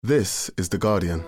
This is The Guardian.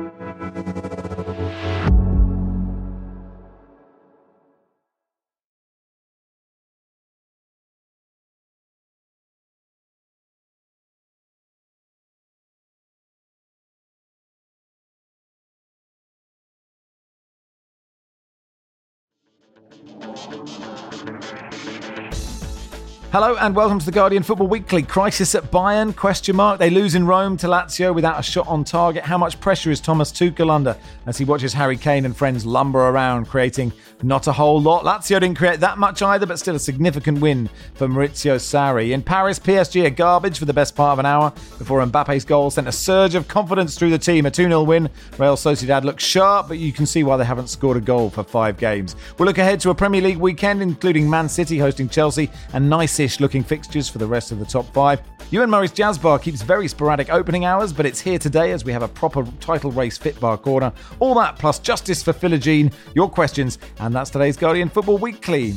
Hello and welcome to The Guardian Football Weekly. Crisis at Bayern, question mark. They lose in Rome to Lazio without a shot on target. How much pressure is Thomas Tuchel under as he watches Harry Kane and friends lumber around, creating not a whole lot? Lazio didn't create that much either, but still a significant win for Maurizio Sarri. In Paris, PSG are garbage for the best part of an hour before Mbappe's goal sent a surge of confidence through the team. A 2-0 win. Real Sociedad looks sharp, but you can see why they haven't scored a goal for 5 games. We'll look ahead to a Premier League weekend, including Man City hosting Chelsea and nice-ish looking fixtures for the rest of the top 5. Ewan Murray's Jazz Bar keeps very sporadic opening hours, but it's here today as we have a proper title race fit bar corner. All that plus justice for Philogene, your questions, and that's today's Guardian Football Weekly.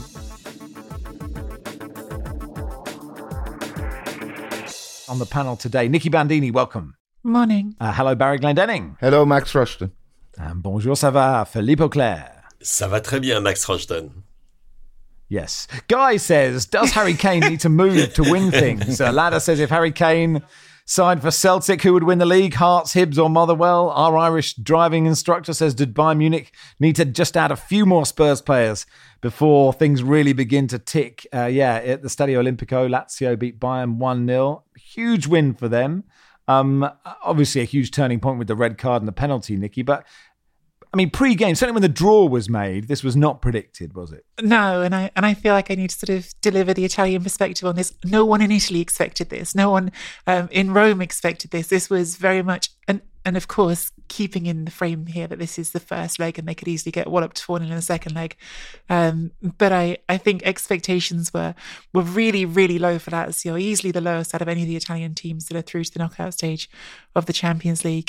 On the panel today, Nicky Bandini, welcome. Morning. Hello, Barry Glendenning. Hello, Max Rushton. And bonjour, ça va, Philippe Auclair. Ça va très bien, Max Rushton. Yes. Guy says, does Harry Kane need to move to win things? Ladder says, if Harry Kane signed for Celtic, who would win the league? Hearts, Hibs or Motherwell? Our Irish driving instructor says, did Bayern Munich need to just add a few more Spurs players before things really begin to tick? At the Stadio Olimpico, Lazio beat Bayern 1-0. Huge win for them. Obviously a huge turning point with the red card and the penalty, Nicky, but I mean, pre-game, certainly when the draw was made, this was not predicted, was it? No, and I feel like I need to sort of deliver the Italian perspective on this. No one in Italy expected this. No one in Rome expected this. This was very much, and of course, keeping in the frame here that this is the first leg and they could easily get walloped 4-0 in the second leg. But I think expectations were really, really low for Lazio, easily the lowest out of any of the Italian teams that are through to the knockout stage of the Champions League.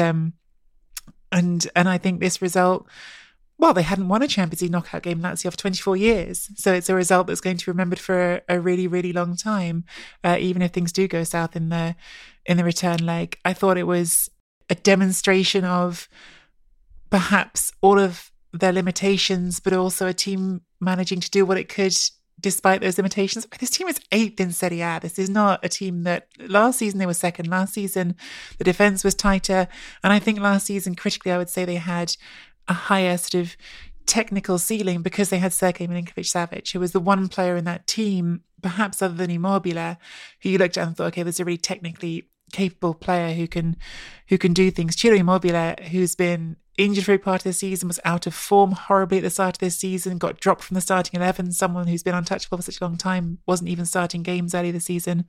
And I think this result, well, they hadn't won a Champions League knockout game in Lazio for 24 years. So it's a result that's going to be remembered for a really, really long time, even if things do go south in the return leg. I thought it was a demonstration of perhaps all of their limitations, but also a team managing to do what it could despite those limitations. This team is 8th in Serie A. This is not a team that last season they were second. Last season, the defence was tighter. And I think last season, critically, I would say they had a higher sort of technical ceiling because they had Sergej Milinkovic-Savic, who was the one player in that team, perhaps other than Immobile, who you looked at and thought, okay, there's a really technically capable player who can do things. Ciro Immobile, who's been injured for a part of the season, was out of form horribly at the start of this season, got dropped from the starting 11. Someone who's been untouchable for such a long time wasn't even starting games early this season.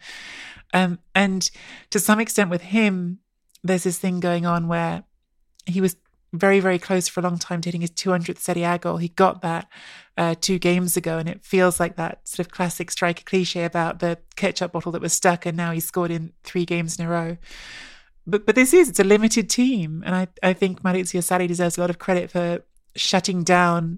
And to some extent with him, there's this thing going on where he was very, very close for a long time to hitting his 200th Serie A goal. He got that 2 games ago, and it feels like that sort of classic striker cliche about the ketchup bottle that was stuck and now he's scored in 3 games in a row. But it's a limited team, and I think Maurizio Sarri deserves a lot of credit for shutting down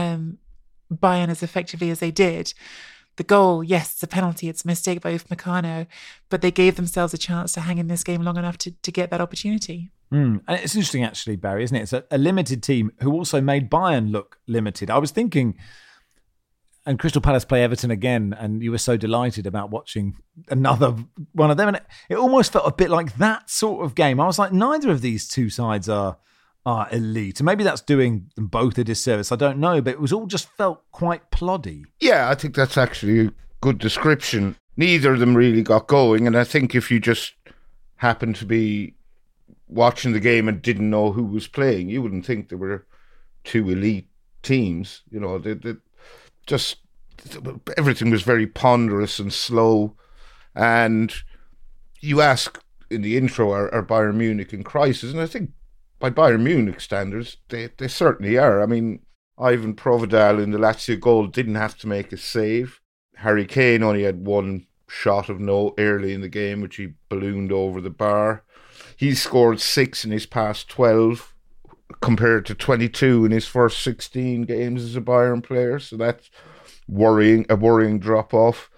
Bayern as effectively as they did. The goal, yes, it's a penalty, it's a mistake by Upamecano, but they gave themselves a chance to hang in this game long enough to get that opportunity. And it's interesting, actually, Barry, isn't it? It's a limited team who also made Bayern look limited. I was thinking, and Crystal Palace play Everton again, and you were so delighted about watching another one of them. And it almost felt a bit like that sort of game. I was like, neither of these two sides are elite. And maybe that's doing them both a disservice. I don't know, but it was all just felt quite ploddy. Yeah, I think that's actually a good description. Neither of them really got going. And I think if you just happened to be watching the game and didn't know who was playing, you wouldn't think there were 2 elite teams. You know, just everything was very ponderous and slow. And you ask in the intro, are Bayern Munich in crisis? And I think by Bayern Munich standards, they certainly are. I mean, Ivan Provedel in the Lazio goal didn't have to make a save. Harry Kane only had 1 shot of no early in the game, which he ballooned over the bar. He's scored 6 in his past 12, compared to 22 in his first 16 games as a Bayern player. So that's a worrying drop-off.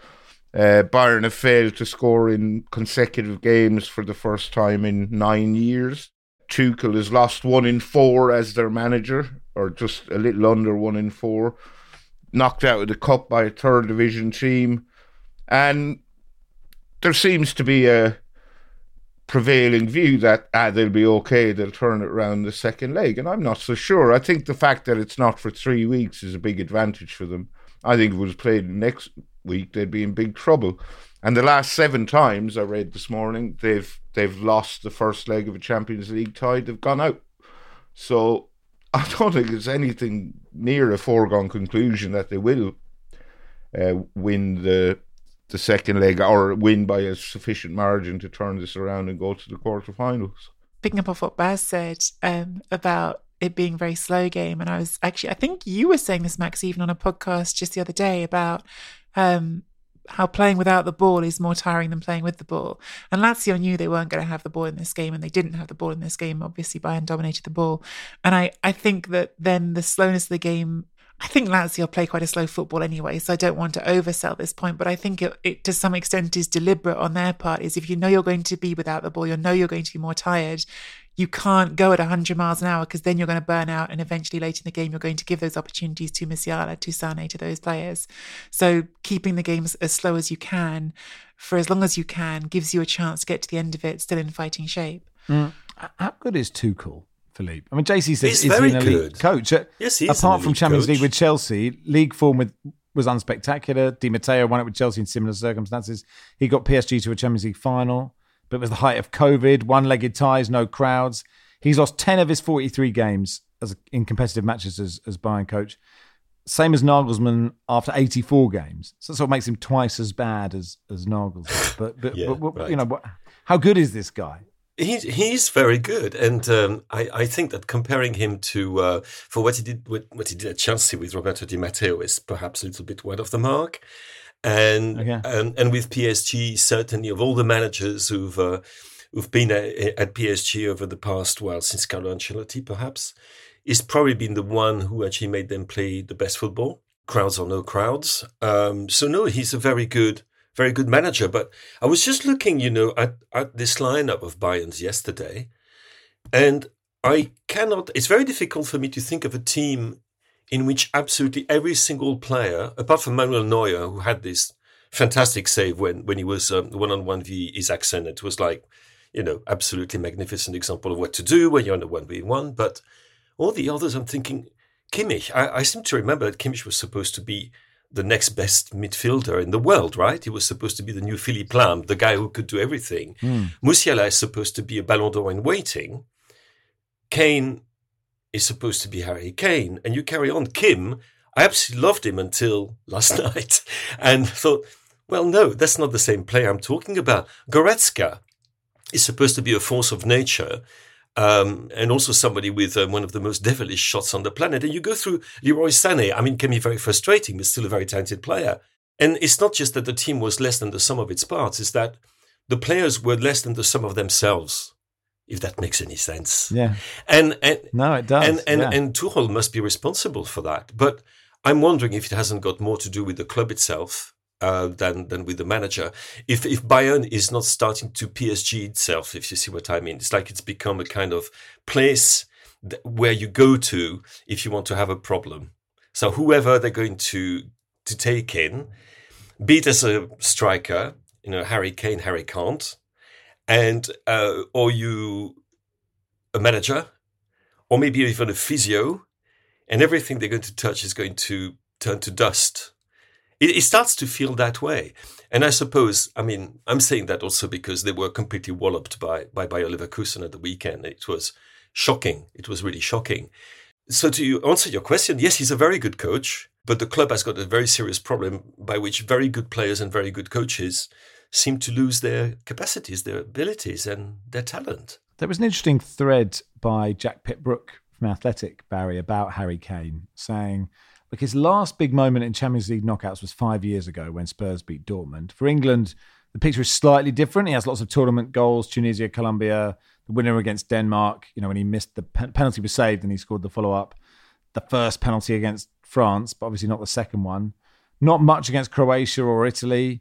Bayern have failed to score in consecutive games for the first time in 9 years. Tuchel has lost 1 in 4 as their manager, or just a little under 1 in 4. Knocked out of the cup by a third division team. And there seems to be a prevailing view that they'll be okay, they'll turn it around the second leg. And I'm not so sure. I think the fact that it's not for 3 weeks is a big advantage for them. I think if it was played next week, they'd be in big trouble. And the last 7 times I read this morning, they've lost the first leg of a Champions League tie. They've gone out. So I don't think it's anything near a foregone conclusion that they will win the second leg or win by a sufficient margin to turn this around and go to the quarterfinals. Picking up off what Baz said about it being a very slow game, and I think you were saying this, Max, even on a podcast just the other day about how playing without the ball is more tiring than playing with the ball. And Lazio knew they weren't going to have the ball in this game, and they didn't have the ball in this game. Obviously, Bayern dominated the ball. And I think that then the slowness of the game, I think Lazio play quite a slow football anyway, so I don't want to oversell this point, but I think it to some extent is deliberate on their part, is if you know you're going to be without the ball, you know you're going to be more tired, you can't go at 100 miles an hour because then you're going to burn out, and eventually late in the game you're going to give those opportunities to Musiala, to Sané, to those players. So keeping the games as slow as you can, for as long as you can, gives you a chance to get to the end of it still in fighting shape. How good is Tuchel, Philippe? I mean, JC says he's is very he an elite good coach? Yes, he is. Apart from Champions coach. League with Chelsea, league form was unspectacular. Di Matteo won it with Chelsea in similar circumstances. He got PSG to a Champions League final, but it was the height of COVID, one-legged ties, no crowds. He's lost 10 of his 43 games in competitive matches as Bayern coach. Same as Nagelsmann after 84 games. So that sort of makes him twice as bad as Nagelsmann. But right. You know, how good is this guy? He's very good, and I think that comparing him to for what he did at Chelsea with Roberto Di Matteo is perhaps a little bit wide of the mark, and with PSG, certainly of all the managers who've been at PSG over the past, since Carlo Ancelotti, perhaps, he's probably been the one who actually made them play the best football, crowds or no crowds. So no, he's a very good manager. But I was just looking, at this lineup of Bayern's yesterday, and it's very difficult for me to think of a team in which absolutely every single player, apart from Manuel Neuer, who had this fantastic save when he was one-on-one v Isaacson, it was like, absolutely magnificent example of what to do when you're on a 1v1. But all the others, I'm thinking, Kimmich, I seem to remember that Kimmich was supposed to be the next best midfielder in the world, right? He was supposed to be the new Philippe Lahm, the guy who could do everything. Musiala is supposed to be a Ballon d'Or in waiting. Kane is supposed to be Harry Kane. And you carry on. Kim, I absolutely loved him until last night and thought, well, no, that's not the same player I'm talking about. Goretzka is supposed to be a force of nature, and also somebody with one of the most devilish shots on the planet. And you go through Leroy Sané. I mean, can be very frustrating, but still a very talented player. And it's not just that the team was less than the sum of its parts, it's that the players were less than the sum of themselves, if that makes any sense. Yeah. And no, it does. And Tuchel must be responsible for that. But I'm wondering if it hasn't got more to do with the club itself than with the manager. If Bayern is not starting to PSG itself, if you see what I mean, it's like it's become a kind of place where you go to if you want to have a problem. So whoever they're going to take in, be it as a striker, Harry Kane, Harry can't, and or you a manager, or maybe even a physio, and everything they're going to touch is going to turn to dust. It starts to feel that way. And I suppose, I'm saying that also because they were completely walloped by Bayer Leverkusen at the weekend. It was shocking. It was really shocking. So to answer your question, yes, he's a very good coach, but the club has got a very serious problem by which very good players and very good coaches seem to lose their capacities, their abilities and their talent. There was an interesting thread by Jack Pitt-Brooke from Athletic, Barry, about Harry Kane, saying, look, his last big moment in Champions League knockouts was 5 years ago when Spurs beat Dortmund. For England, the picture is slightly different. He has lots of tournament goals, Tunisia, Colombia, the winner against Denmark, when he missed the penalty was saved and he scored the follow-up. The first penalty against France, but obviously not the second one. Not much against Croatia or Italy.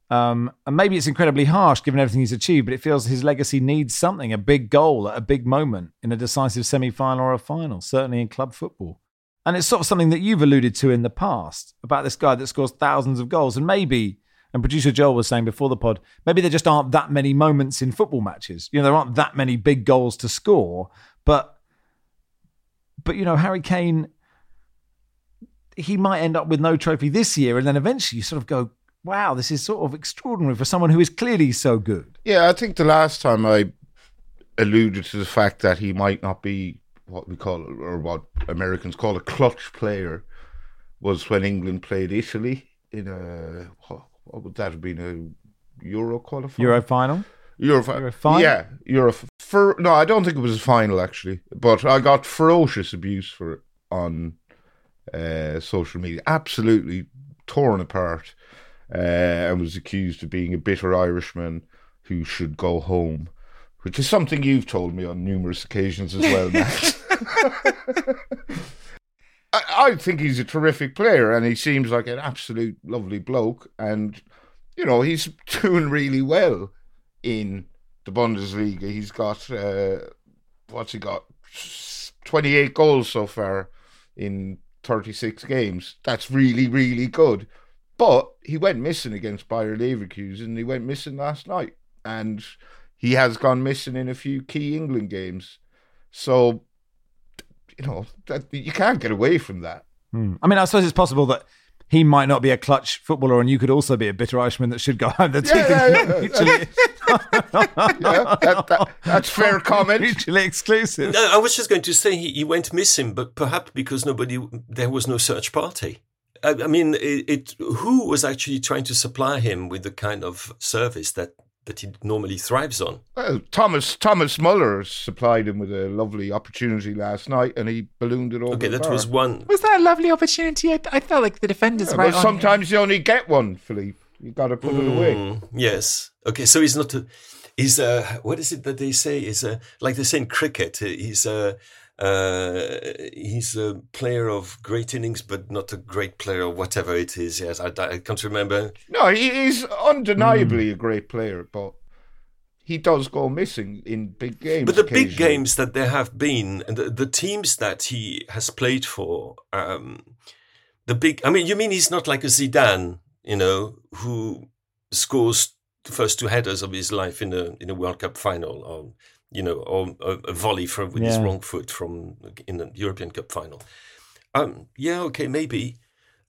And maybe it's incredibly harsh given everything he's achieved, but it feels his legacy needs something, a big goal at a big moment in a decisive semi-final or a final, certainly in club football. And it's sort of something that you've alluded to in the past about this guy that scores thousands of goals. And maybe, and producer Joel was saying before the pod, maybe there just aren't that many moments in football matches. There aren't that many big goals to score. But Harry Kane, he might end up with no trophy this year. And then eventually you sort of go, wow, this is sort of extraordinary for someone who is clearly so good. Yeah, I think the last time I alluded to the fact that he might not be what we call, or what Americans call, a clutch player was when England played Italy in a, what would that have been, a Euro qualifier? Euro final? Euro final? Yeah, no, I don't think it was a final actually, but I got ferocious abuse for it on social media. Absolutely torn apart. And was accused of being a bitter Irishman who should go home, which is something you've told me on numerous occasions as well, Matt. I think he's a terrific player and he seems like an absolute lovely bloke, and he's doing really well in the Bundesliga. He's got what's he got? 28 goals so far in 36 games. That's really, really good. But he went missing against Bayer Leverkusen, and he went missing last night. And he has gone missing in a few key England games. So, that you can't get away from that. I mean, I suppose it's possible that he might not be a clutch footballer and you could also be a bitter Irishman that should go home. That's that's fair comment. Mutually exclusive. No, I was just going to say he went missing, but perhaps because there was no search party. I mean, who was actually trying to supply him with the kind of service that he normally thrives on? Well, Thomas Muller supplied him with a lovely opportunity last night, and he ballooned it over. Okay, that was one. Was that a lovely opportunity? I felt like the defenders right on. Sometimes you only get one, Philippe. You got to put it away. Yes. Okay, so he's not. He's what is it that they say? Is like they say in cricket. He's a player of great innings, but not a great player of whatever it is. Yes, I can't remember. No, he's undeniably a great player, but he does go missing in big games. But the big games that there have been, and the teams that he has played for, the big. I mean, you mean he's not like a Zidane, who scores the first two headers of his life in a World Cup final, or a volley with his wrong foot in the European Cup final. Okay, maybe.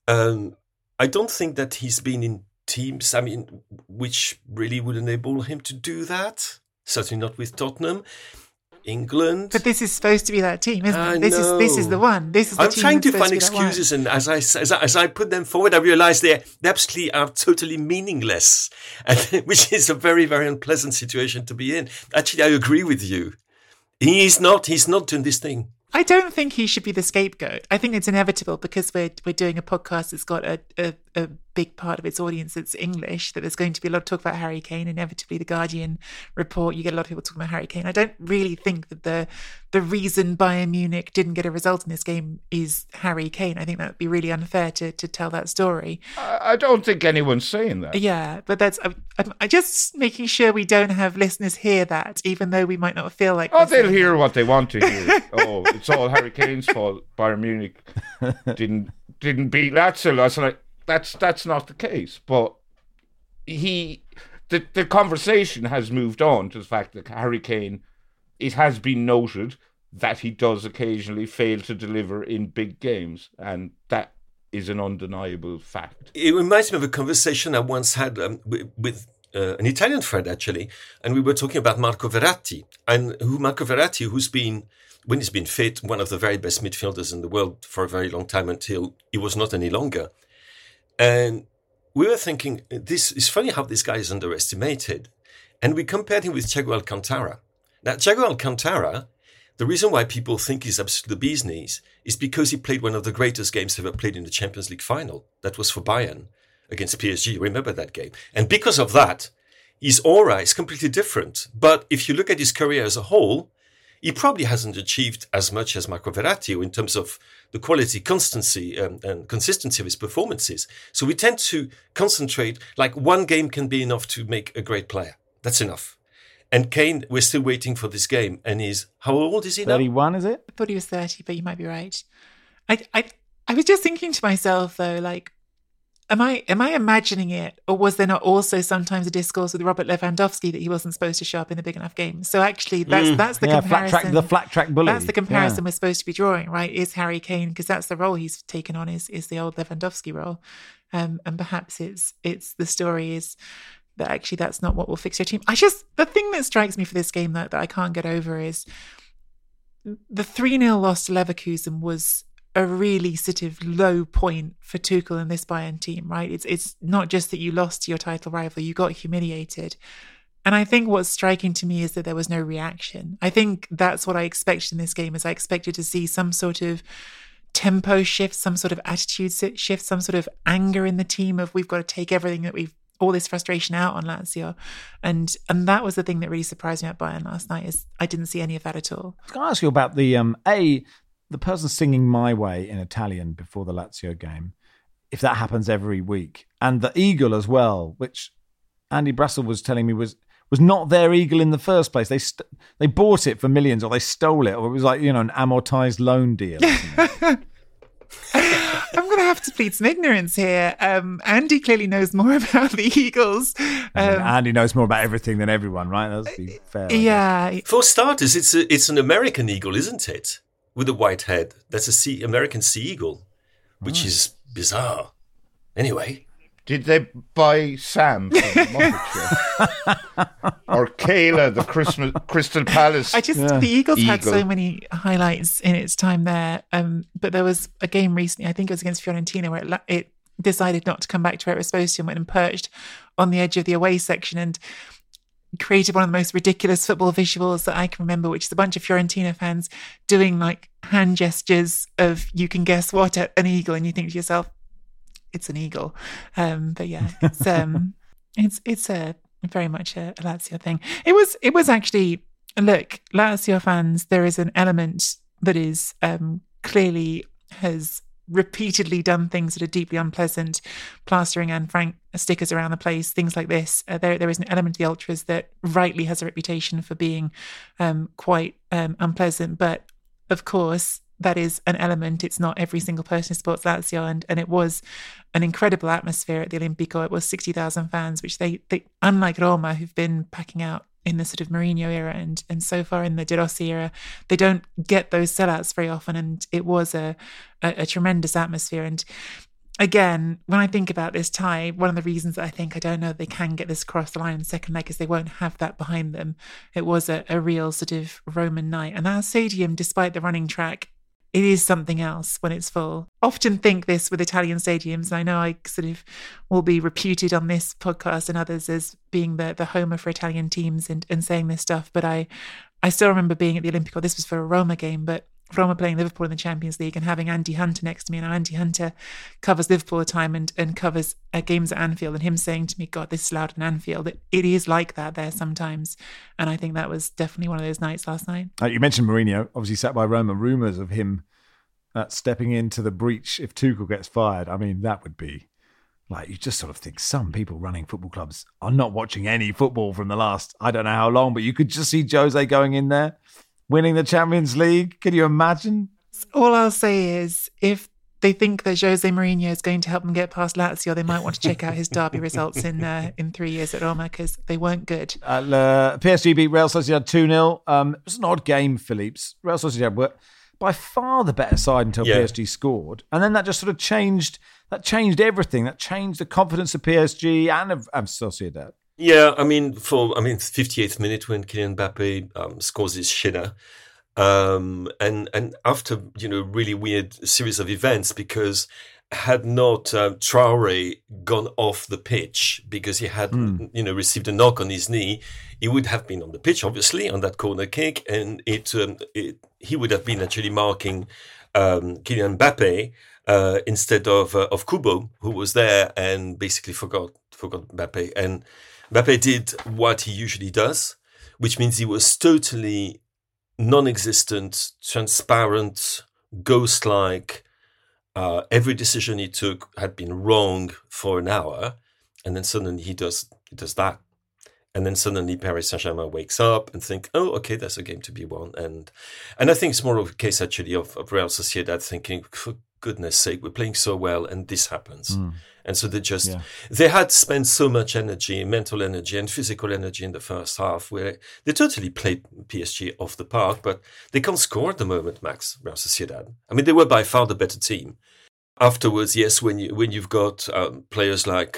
I don't think that he's been in teams, which really would enable him to do that. Certainly not with Tottenham. England. But this is supposed to be that team, isn't it? This is the one. This is the I'm team trying to that's find excuses, and as I put them forward, I realize they absolutely are totally meaningless, which is a very, very unpleasant situation to be in. Actually, I agree with you. He's not doing this thing. I don't think he should be the scapegoat. I think it's inevitable because we're doing a podcast that's got a big part of its audience that's English, that there's going to be a lot of talk about Harry Kane. Inevitably, the Guardian report, you get a lot of people talking about Harry Kane. I don't really think that the reason Bayern Munich didn't get a result in this game is Harry Kane. I think that would be really unfair to tell that story. I don't think anyone's saying that. Yeah, but I'm just making sure we don't have listeners hear that, even though we might not feel like... Oh, they'll hear what they want to hear. It's all Harry Kane's fault. Bayern Munich didn't beat Lazio. I was like, that's not the case. But the conversation has moved on to the fact that Harry Kane, it has been noted that he does occasionally fail to deliver in big games, and that is an undeniable fact. It reminds me of a conversation I once had with an Italian friend, actually, and we were talking about Marco Verratti, who's been, when he's been fit, one of the very best midfielders in the world for a very long time until he was not any longer. And we were thinking, this is funny how this guy is underestimated. And we compared him with Thiago Alcantara. Now, Thiago Alcantara, the reason why people think he's absolutely the bee's knees is because he played one of the greatest games ever played in the Champions League final. That was for Bayern against PSG. Remember that game? And because of that, his aura is completely different. But if you look at his career as a whole, he probably hasn't achieved as much as Marco Verratti in terms of the quality, constancy, and consistency of his performances. So we tend to concentrate, like one game can be enough to make a great player. That's enough. And Kane, we're still waiting for this game. And how old is he now? 31, is it? I thought he was 30, but you might be right. I was just thinking to myself, though, like, am I imagining it, or was there not also sometimes a discourse with Robert Lewandowski that he wasn't supposed to show up in the big enough games? So actually, that's the comparison. The flat track bully. That's the comparison we're supposed to be drawing, right? Is Harry Kane, because that's the role he's taken on, is the old Lewandowski role, and perhaps it's the story is that actually that's not what will fix your team. The thing that strikes me for this game that I can't get over is the 3-0 loss to Leverkusen was a really sort of low point for Tuchel and this Bayern team, right? It's not just that you lost to your title rival, you got humiliated. And I think what's striking to me is that there was no reaction. I think that's what I expected in this game, is I expected to see some sort of tempo shift, some sort of attitude shift, some sort of anger in the team of we've got to take everything that all this frustration out on Lazio. And that was the thing that really surprised me at Bayern last night, is I didn't see any of that at all. Can I ask you about the person singing My Way in Italian before the Lazio game, if that happens every week, and the eagle as well, which Andy Brassel was telling me was not their eagle in the first place. They bought it for millions, or they stole it, or it was like, an amortized loan deal. I'm going to have to plead some ignorance here. Andy clearly knows more about the Eagles. Andy knows more about everything than everyone, right? That's be fair. Yeah. For starters, it's an American eagle, isn't it? With a white head. That's American sea eagle, which is bizarre. Anyway. Did they buy Sam from Muppet Show? Or Kayla, the Crystal Palace? The Eagles had so many highlights in its time there. But there was a game recently, I think it was against Fiorentina, where it decided not to come back to where it was supposed to and went and perched on the edge of the away section and created one of the most ridiculous football visuals that I can remember, which is a bunch of Fiorentina fans doing like hand gestures of you can guess what at an eagle, and you think to yourself, it's an eagle. But yeah, it's a very much a Lazio thing. It was actually, look, Lazio fans, there is an element that is clearly has repeatedly done things that are deeply unpleasant, plastering Anne Frank stickers around the place, things like this. There is an element of the ultras that rightly has a reputation for being quite unpleasant, but of course that is an element. It's not every single person who supports Lazio, and it was an incredible atmosphere at the Olimpico. It was 60,000 fans, which they unlike Roma, who've been packing out in the sort of Mourinho era and so far in the De Rossi era, they don't get those sellouts very often, and it was a tremendous atmosphere. And again, when I think about this tie, one of the reasons that I think I don't know they can get this across the line in the second leg is they won't have that behind them. It was a real sort of Roman night, and that stadium, despite the running track, it is something else when it's full. Often think this with Italian stadiums. I know I sort of will be reputed on this podcast and others as being the homer for Italian teams and saying this stuff, but I still remember being at the Olimpico. This was for a Roma game, but Roma playing Liverpool in the Champions League and having Andy Hunter next to me. And Andy Hunter covers Liverpool all the time and covers games at Anfield, and him saying to me, God, this is loud in Anfield. It is like that there sometimes. And I think that was definitely one of those nights last night. You mentioned Mourinho, obviously sat by Roma. Rumours of him stepping into the breach if Tuchel gets fired. I mean, that would be like, you just sort of think some people running football clubs are not watching any football from the last, I don't know how long, but you could just see Jose going in there, winning the Champions League. Can you imagine? All I'll say is, if they think that Jose Mourinho is going to help them get past Lazio, they might want to check out his derby results in 3 years at Roma, because they weren't good. PSG beat Real Sociedad 2-0. It was an odd game, Philippe's. Real Sociedad were by far the better side until PSG scored. And then that just sort of changed everything. That changed the confidence of PSG and of Sociedad. Yeah, I mean, 58th minute when Kylian Mbappe scores his shinner, and after really weird series of events, because had not Traoré gone off the pitch because he had received a knock on his knee, he would have been on the pitch, obviously, on that corner kick, and he would have been actually marking Kylian Mbappe instead of Kubo, who was there and basically forgot Mbappe. And Mbappe did what he usually does, which means he was totally non-existent, transparent, ghost-like. Every decision he took had been wrong for an hour, and then suddenly he does that. And then suddenly Paris Saint-Germain wakes up and think, oh, okay, there's a game to be won. And I think it's more of a case, actually, of Real Sociedad thinking, for goodness sake, we're playing so well, and this happens. And so they had spent so much energy, mental energy and physical energy in the first half, where they totally played PSG off the park, but they can't score at the moment, Max, Real Sociedad. I mean, they were by far the better team. Afterwards, yes, when you've got players like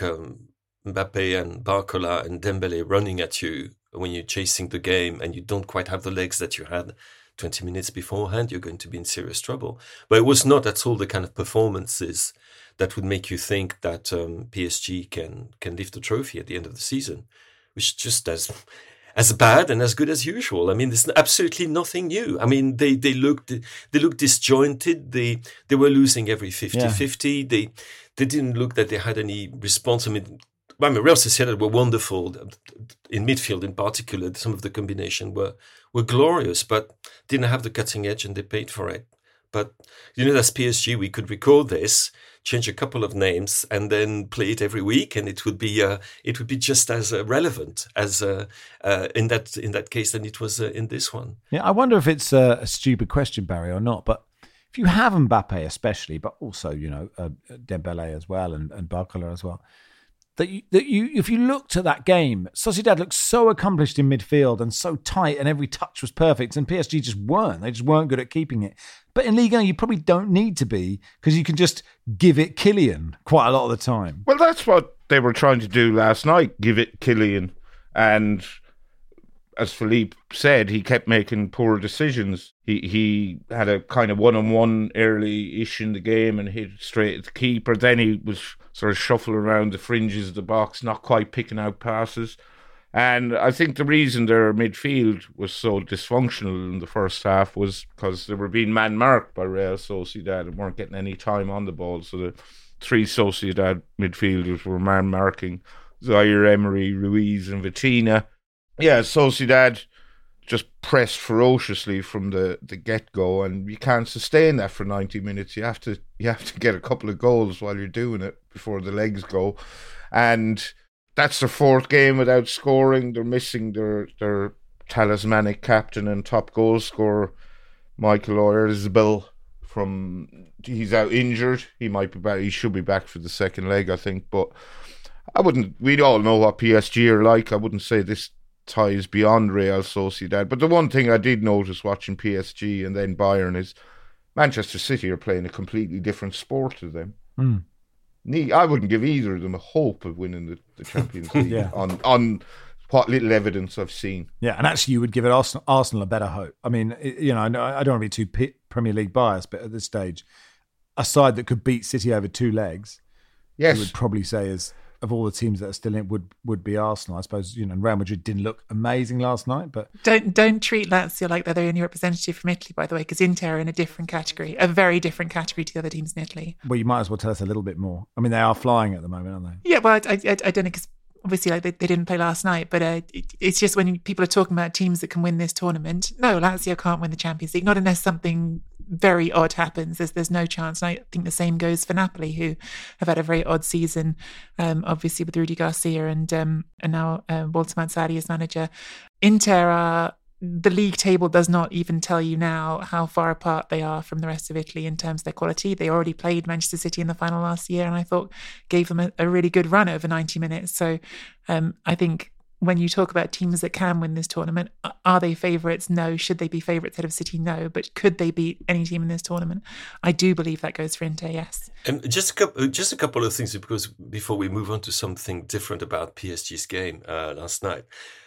Mbappe and Barcola and Dembele running at you when you're chasing the game and you don't quite have the legs that you had 20 minutes beforehand, you're going to be in serious trouble. But it was not at all the kind of performances that would make you think that PSG can lift the trophy at the end of the season, which is just as bad and as good as usual. I mean, there's absolutely nothing new. I mean, they looked disjointed. They were losing every 50-50. They didn't look that they had any response. I mean, Real Sociedad were wonderful in midfield, in particular. Some of the combination were glorious, but didn't have the cutting edge, and they paid for it. But as PSG, we could record this, change a couple of names, and then play it every week, and it would be just as relevant as in that case than it was in this one. Yeah, I wonder if it's a stupid question, Barry, or not. But if you have Mbappe, especially, but also Dembele as well and Barcola as well. That you, if you looked at that game, Sociedad looked so accomplished in midfield and so tight, and every touch was perfect, and PSG just weren't. They just weren't good at keeping it. But in Ligue 1, you probably don't need to be, because you can just give it Kylian quite a lot of the time. Well, that's what they were trying to do last night, give it Kylian. And as Philippe said, he kept making poor decisions. He had a kind of one-on-one early-ish in the game and hit straight at the keeper. Then he was sort of shuffling around the fringes of the box, not quite picking out passes. And I think the reason their midfield was so dysfunctional in the first half was because they were being man-marked by Real Sociedad and weren't getting any time on the ball. So the three Sociedad midfielders were man-marking Zaire Emery, Ruiz and Vitinha. Yeah, Sociedad just pressed ferociously from the get-go, and you can't sustain that for 90 minutes. You have to get a couple of goals while you're doing it before the legs go. And that's their fourth game without scoring. They're missing their talismanic captain and top goal scorer, Michael Oyarzabal. He's out injured. He might be back. He should be back for the second leg, I think. But we all know what PSG are like. I wouldn't say this ties beyond Real Sociedad. But the one thing I did notice watching PSG and then Bayern is Manchester City are playing a completely different sport to them. I wouldn't give either of them a hope of winning the Champions League on what little evidence I've seen. Yeah, and actually you would give it Arsenal a better hope. I mean, I don't want to be too Premier League biased, but at this stage, a side that could beat City over two legs, yes, you would probably say is, of all the teams that are still in, would be Arsenal. I suppose, Real Madrid didn't look amazing last night, but don't treat Lazio like they're the only representative from Italy, by the way, because Inter are in a different category, a very different category to the other teams in Italy. Well, you might as well tell us a little bit more. I mean, they are flying at the moment, aren't they? Yeah, well, I don't know, because obviously they didn't play last night, but it's just when people are talking about teams that can win this tournament, no, Lazio can't win the Champions League, not unless something very odd happens. There's no chance. And I think the same goes for Napoli, who have had a very odd season, obviously with Rudy Garcia and now Walter Mazzarri as manager. Inter the league table does not even tell you now how far apart they are from the rest of Italy in terms of their quality. They already played Manchester City in the final last year, and I thought gave them a really good run over 90 minutes. So I think when you talk about teams that can win this tournament, are they favourites? No. Should they be favourites ahead of City? No. But could they beat any team in this tournament? I do believe that goes for Inter, yes. And just a couple of things, because before we move on to something different about PSG's game last night.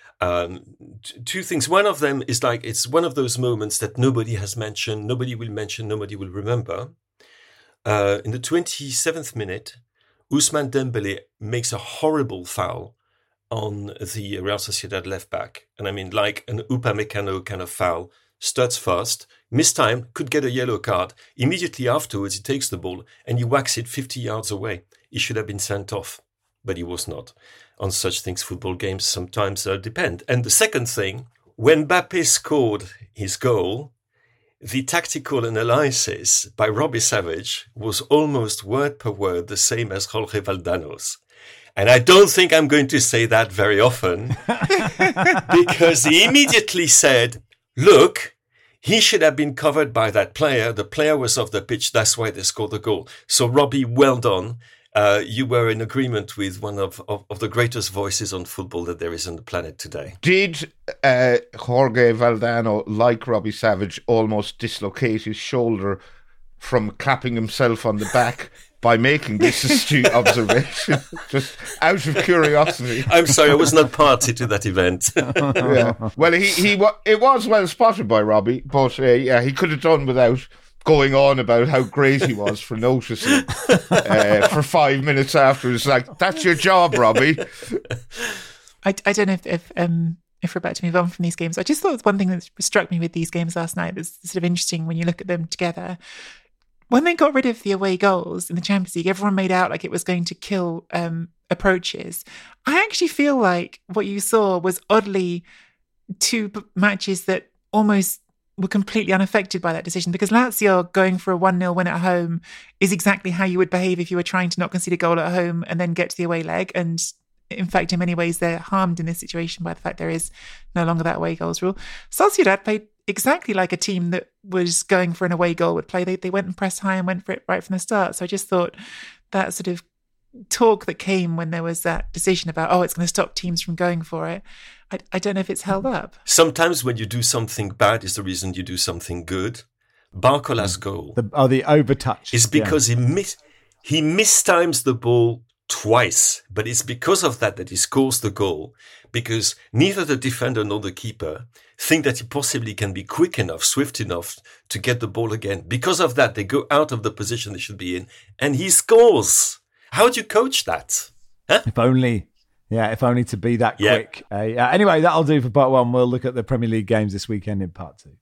Two things. One of them is it's one of those moments that nobody has mentioned, nobody will mention, nobody will remember. In the 27th minute, Ousmane Dembele makes a horrible foul on the Real Sociedad left back. And I mean, like an Upamecano kind of foul, studs fast, missed time, could get a yellow card. Immediately afterwards, he takes the ball and he whacks it 50 yards away. He should have been sent off, but he was not. On such things, football games sometimes depend. And the second thing, when Mbappe scored his goal, the tactical analysis by Robbie Savage was almost word per word the same as Jorge Valdano's. And I don't think I'm going to say that very often because he immediately said, look, he should have been covered by that player. The player was off the pitch. That's why they scored the goal. So, Robbie, well done. You were in agreement with one of the greatest voices on football that there is on the planet today. Did Jorge Valdano, like Robbie Savage, almost dislocate his shoulder from clapping himself on the back by making this astute observation, just out of curiosity? I'm sorry, I was not party to that event. Yeah. Well, it was well spotted by Robbie, but he could have done without going on about how great he was for noticing for 5 minutes after. It's like, that's your job, Robbie. I don't know if we're about to move on from these games. I just thought one thing that struck me with these games last night that's sort of interesting when you look at them together. When they got rid of the away goals in the Champions League, everyone made out like it was going to kill approaches. I actually feel like what you saw was oddly two matches that almost were completely unaffected by that decision, because Lazio going for a 1-0 win at home is exactly how you would behave if you were trying to not concede a goal at home and then get to the away leg. And in fact, in many ways, they're harmed in this situation by the fact there is no longer that away goals rule. Sociedad played exactly like a team that was going for an away goal would play. They went and pressed high and went for it right from the start. So I just thought that sort of talk that came when there was that decision about, it's going to stop teams from going for it, I don't know if it's held up. Sometimes when you do something bad is the reason you do something good. Barcola's goal. The overtouch. Is because he mistimes the ball twice, but it's because of that he scores the goal, because neither the defender nor the keeper think that he possibly can be quick enough, swift enough to get the ball again. Because of that, they go out of the position they should be in, and he scores. How do you coach that? Huh? If only to be that quick. Anyway, that'll do for part one. We'll look at the Premier League games this weekend in part two.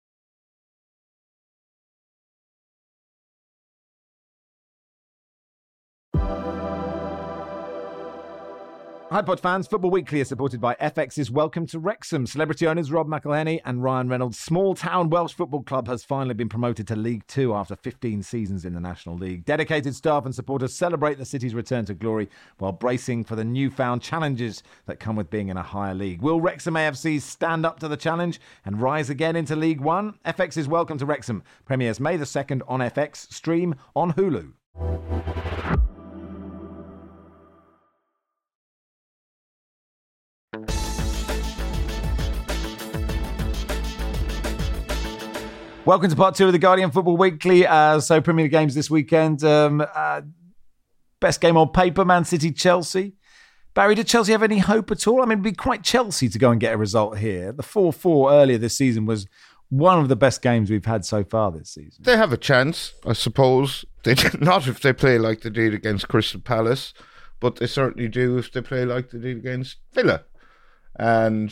Hi Pod fans, Football Weekly is supported by FX's Welcome to Wrexham. Celebrity owners Rob McElhenney and Ryan Reynolds' small-town Welsh football club has finally been promoted to League Two after 15 seasons in the National League. Dedicated staff and supporters celebrate the city's return to glory while bracing for the newfound challenges that come with being in a higher league. Will Wrexham AFC stand up to the challenge and rise again into League One? FX's Welcome to Wrexham premieres May the 2nd on FX, stream on Hulu. Welcome to part two of the Guardian Football Weekly. So Premier League games this weekend. Best game on paper, Man City, Chelsea. Barry, did Chelsea have any hope at all? I mean, it'd be quite Chelsea to go and get a result here. The 4-4 earlier this season was one of the best games we've had so far this season. They have a chance, I suppose. They did not if they play like they did against Crystal Palace, but they certainly do if they play like they did against Villa. And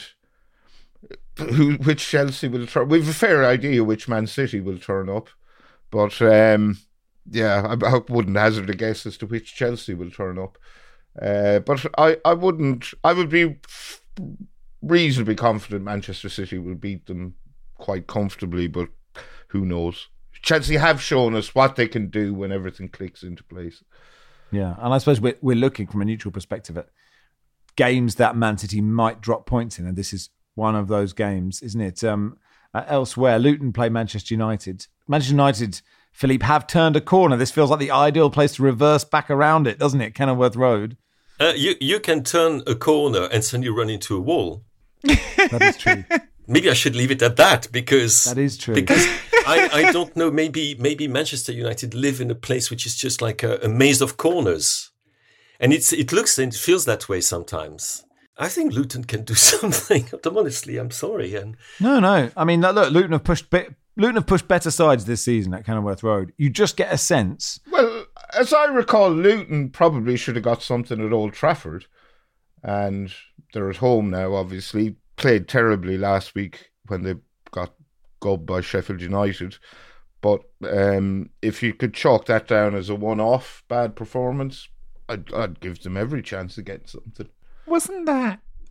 which Chelsea will turn? We've a fair idea which Man City will turn up, but I wouldn't hazard a guess as to which Chelsea will turn up. But I wouldn't. I would be reasonably confident Manchester City will beat them quite comfortably, but who knows? Chelsea have shown us what they can do when everything clicks into place. Yeah, and I suppose we're looking from a neutral perspective at games that Man City might drop points in, and this is one of those games, isn't it? Elsewhere, Luton play Manchester United. Manchester United, Philippe, have turned a corner. This feels like the ideal place to reverse back around it, doesn't it? Kenilworth Road. You can turn a corner and suddenly run into a wall. That is true. Maybe I should leave it at that, because that is true. Because I don't know. Maybe Manchester United live in a place which is just like a maze of corners, and it looks and it feels that way sometimes. I think Luton can do something. Honestly, I'm sorry. No. I mean, look, Luton have pushed better sides this season at Kenilworth Road. You just get a sense. Well, as I recall, Luton probably should have got something at Old Trafford, and they're at home now. Obviously, played terribly last week when they got gubbed by Sheffield United. But if you could chalk that down as a one-off bad performance, I'd give them every chance of getting something. Wasn't that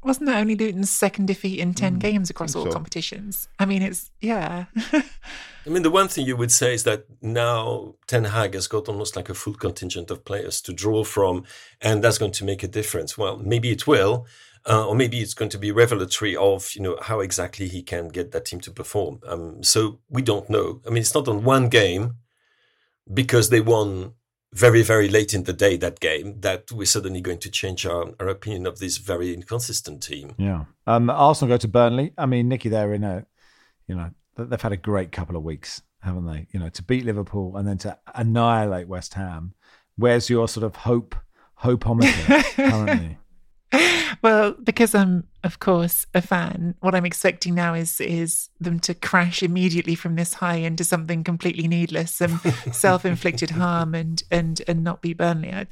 Wasn't that only Luton's second defeat in 10 games across all competitions? I mean, it's, yeah. I mean, the one thing you would say is that now Ten Hag has got almost like a full contingent of players to draw from, and that's going to make a difference. Well, maybe it will, or maybe it's going to be revelatory of, how exactly he can get that team to perform. So we don't know. I mean, it's not on one game because they won very, very late in the day, that game, that we're suddenly going to change our opinion of this very inconsistent team. Yeah. Arsenal go to Burnley. I mean, Nicky, they're in they've had a great couple of weeks, haven't they? To beat Liverpool and then to annihilate West Ham. Where's your sort of hopeometer currently? Well, because I'm, of course, a fan, what I'm expecting now is them to crash immediately from this high into something completely needless, some self-inflicted harm, and not beat Burnley.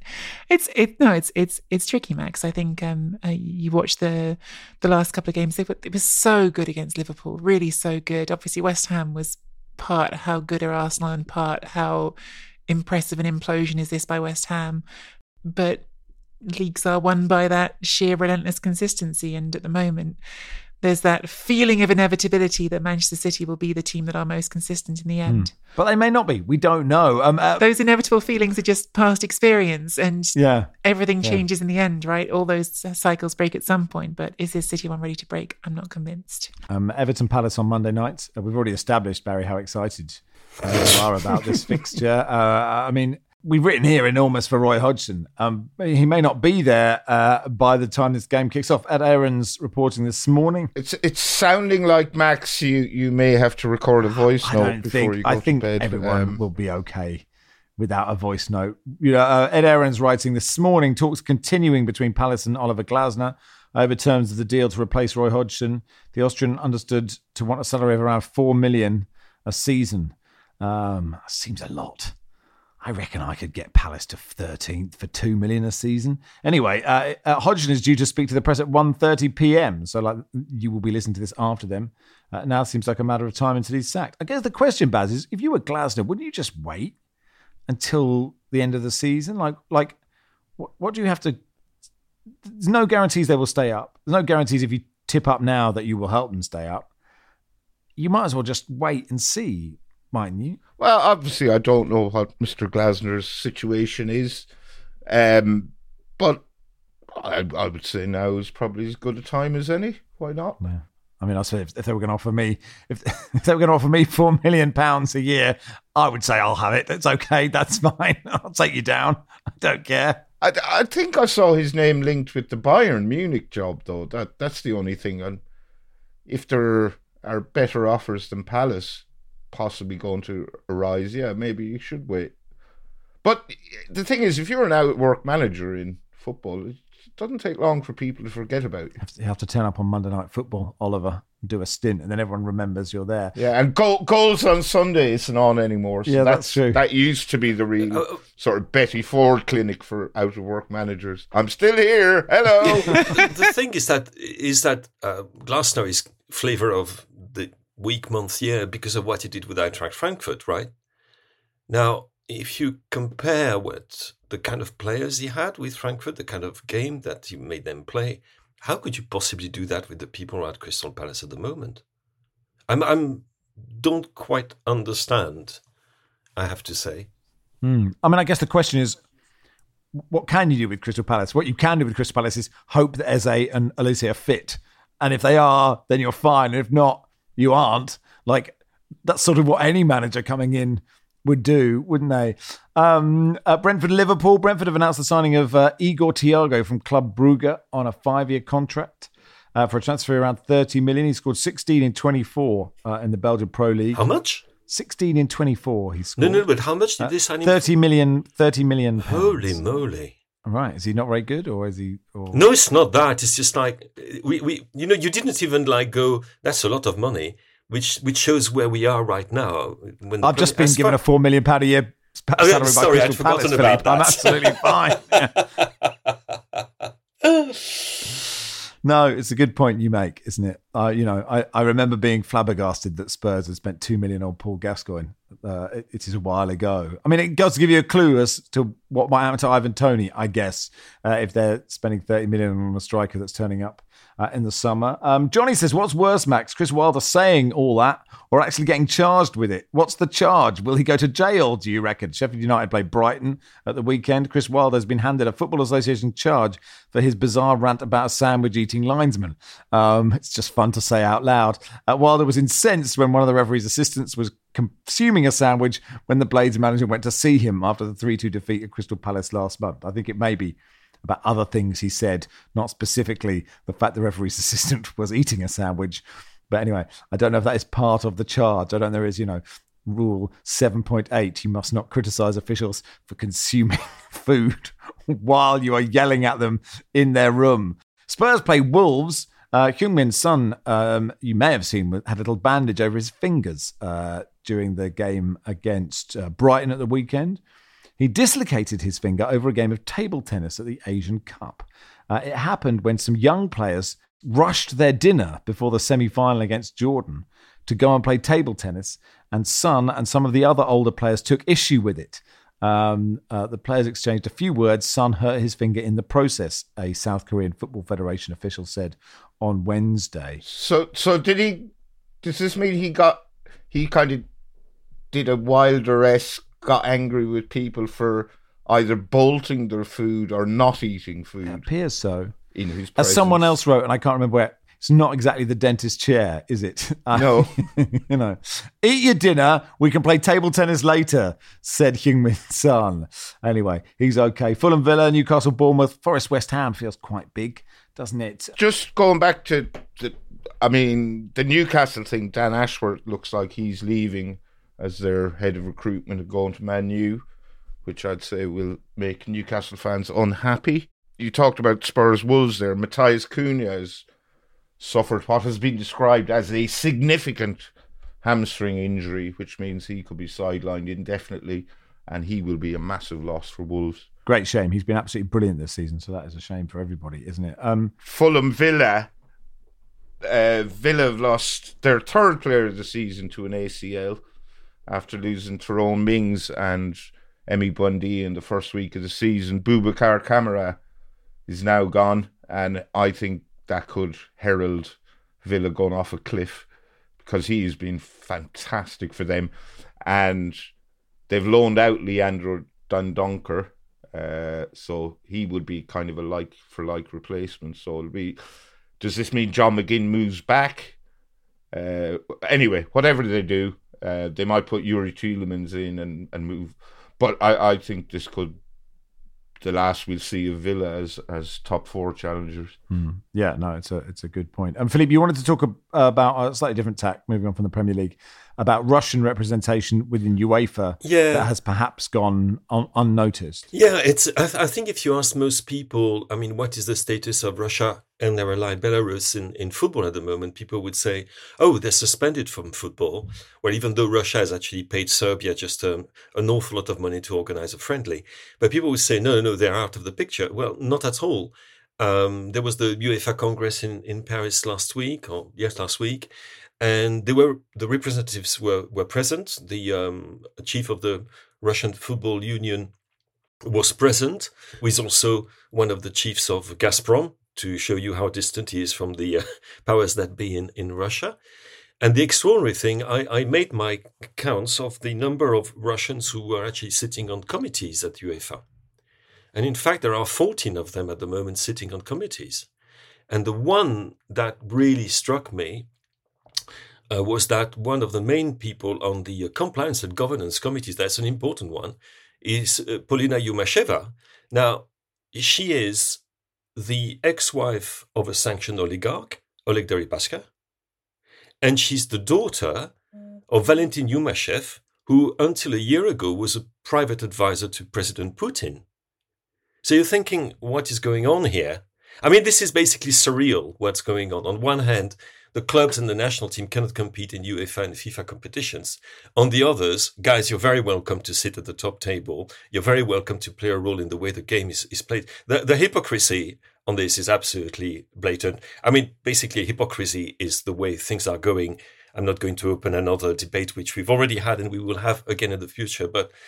It's tricky, Max. I think you watch the last couple of games. It was so good against Liverpool, really so good. Obviously, West Ham was part how good are Arsenal and part how impressive an implosion is this by West Ham, but leagues are won by that sheer relentless consistency, and at the moment there's that feeling of inevitability that Manchester City will be the team that are most consistent in the end. But they may not be. We don't know. Those inevitable feelings are just past experience, and everything changes in the end, right? All those cycles break at some point, but is this City one ready to break? I'm not convinced. Everton Palace on Monday night. We've already established, Barry, how excited you are about this fixture. I mean, we've written here enormous for Roy Hodgson. He may not be there by the time this game kicks off. Ed Aaron's reporting this morning. It's sounding like, Max, you may have to record a voice note before you go to bed. I think everyone will be okay without a voice note. Ed Aaron's writing this morning, talks continuing between Palace and Oliver Glasner over terms of the deal to replace Roy Hodgson. The Austrian understood to want a salary of around $4 million a season. Seems a lot. I reckon I could get Palace to 13th for $2 million a season. Anyway, Hodgson is due to speak to the press at 1:30 p.m. So you will be listening to this after them. Now seems like a matter of time until he's sacked. I guess the question, Baz, is if you were Glasner, wouldn't you just wait until the end of the season? Like, what do you have to... There's no guarantees they will stay up. There's no guarantees if you tip up now that you will help them stay up. You might as well just wait and see, mightn't you? Well, obviously, I don't know what Mr. Glasner's situation is, but I would say now is probably as good a time as any. Why not? Yeah. I mean, I say if they were going to offer me, if they were going to offer me £4 million a year, I would say I'll have it. That's okay. That's fine. I'll take you down. I don't care. I think I saw his name linked with the Bayern Munich job, though. That's the only thing. And if there are better offers than Palace possibly going to arise, maybe you should wait. But the thing is, if you're an out-work manager in football, it doesn't take long for people to forget about you. You have to turn up on Monday Night Football, Oliver, and do a stint, and then everyone remembers you're there. Yeah, and goals on Sunday isn't on anymore. So that's true. That used to be the real sort of Betty Ford clinic for out-of-work managers. I'm still here. Hello. The thing is that Glasner is flavour of the week, month, year because of what he did with Eintracht Frankfurt, right? Now, if you compare what the kind of players he had with Frankfurt, the kind of game that he made them play, how could you possibly do that with the people at Crystal Palace at the moment? I'm don't quite understand, I have to say. I mean, I guess the question is, what can you do with Crystal Palace? What you can do with Crystal Palace is hope that Eze and Olise are fit. And if they are, then you're fine. And if not, you aren't. Like, that's sort of what any manager coming in would do, wouldn't they? Brentford-Liverpool. Brentford have announced the signing of Igor Thiago from Club Brugge on a 5-year contract for a transfer around 30 million. He scored 16 in 24 in the Belgian Pro League. How much? 16 in 24 he scored. No, but how much did they sign him? 30 million pounds. Holy moly. All right. Is he not very good, or is he? Or... No, it's not that. It's just like we you didn't even go. That's a lot of money, which shows where we are right now. I've just been given a £4 million a year salary by Crystal Palace, Philip. I'm absolutely fine. No, it's a good point you make, isn't it? I remember being flabbergasted that Spurs had spent $2 million on Paul Gascoigne. It is a while ago. I mean, it does give you a clue as to what might happen to Ivan Toney, I guess, if they're spending $30 million on a striker that's turning up in the summer. Johnny says, what's worse, Max? Chris Wilder saying all that or actually getting charged with it? What's the charge? Will he go to jail, do you reckon? Sheffield United played Brighton at the weekend. Chris Wilder has been handed a Football Association charge for his bizarre rant about a sandwich-eating linesman. It's just fun to say out loud. Wilder was incensed when one of the referee's assistants was consuming a sandwich when the Blades manager went to see him after the 3-2 defeat at Crystal Palace last month. I think it may be about other things he said, not specifically the fact the referee's assistant was eating a sandwich. But anyway, I don't know if that is part of the charge. I don't know, there is, Rule 7.8, you must not criticise officials for consuming food while you are yelling at them in their room. Spurs play Wolves. Heung-min Son, you may have seen, had a little bandage over his fingers during the game against Brighton at the weekend. He dislocated his finger over a game of table tennis at the Asian Cup. It happened when some young players rushed their dinner before the semi-final against Jordan to go and play table tennis, and Son and some of the other older players took issue with it. The players exchanged a few words. Son hurt his finger in the process, a South Korean Football Federation official said on Wednesday. So did he? Does this mean he kind of did a Wilder-esque, got angry with people for either bolting their food or not eating food? It appears so. In his presence. As someone else wrote, and I can't remember where, it's not exactly the dentist chair, is it? No. Eat your dinner, we can play table tennis later, said Heung-min Son. Anyway, he's okay. Fulham Villa, Newcastle Bournemouth, Forest West Ham feels quite big, doesn't it? Just going back to the Newcastle thing, Dan Ashworth looks like he's leaving as their head of recruitment and going to Man U, which I'd say will make Newcastle fans unhappy. You talked about Spurs Wolves there. Matthias Cunha has suffered what has been described as a significant hamstring injury, which means he could be sidelined indefinitely, and he will be a massive loss for Wolves. Great shame. He's been absolutely brilliant this season, so that is a shame for everybody, isn't it? Fulham Villa. Villa have lost their third player of the season to an ACL after losing Tyrone Mings and Emi Bundy in the first week of the season. Boubacar Kamara is now gone, and I think that could herald Villa going off a cliff because he has been fantastic for them. And they've loaned out Leandro Dendoncker, so he would be kind of a like-for-like replacement. So it'll be... Does this mean John McGinn moves back? Anyway, whatever they do, they might put Yuri Tielemans in and move. But I think this could the last we'll see of Villa as top four challengers. Yeah, no, it's a good point. And Philippe, you wanted to talk about a slightly different tack, moving on from the Premier League, about Russian representation within UEFA that has perhaps gone unnoticed. Yeah, I think if you ask most people, I mean, what is the status of Russia and their ally Belarus in football at the moment, people would say, oh, they're suspended from football. Well, even though Russia has actually paid Serbia just an awful lot of money to organize a friendly. But people would say, no, they're out of the picture. Well, not at all. There was the UEFA Congress in Paris last week, and the representatives were present. The chief of the Russian Football Union was present, with also one of the chiefs of Gazprom, to show you how distant he is from the powers that be in Russia. And the extraordinary thing, I made my counts of the number of Russians who were actually sitting on committees at UEFA. And in fact, there are 14 of them at the moment sitting on committees. And the one that really struck me was that one of the main people on the compliance and governance committees, that's an important one, is Polina Yumasheva. Now, she is the ex-wife of a sanctioned oligarch, Oleg Deripaska, and she's the daughter of Valentin Yumashev, who until a year ago was a private advisor to President Putin. So you're thinking, what is going on here? I mean, this is basically surreal, what's going on. On one hand, the clubs and the national team cannot compete in UEFA and FIFA competitions. On the others, guys, you're very welcome to sit at the top table. You're very welcome to play a role in the way the game is played. The hypocrisy on this is absolutely blatant. I mean, basically, hypocrisy is the way things are going. I'm not going to open another debate, which we've already had and we will have again in the future.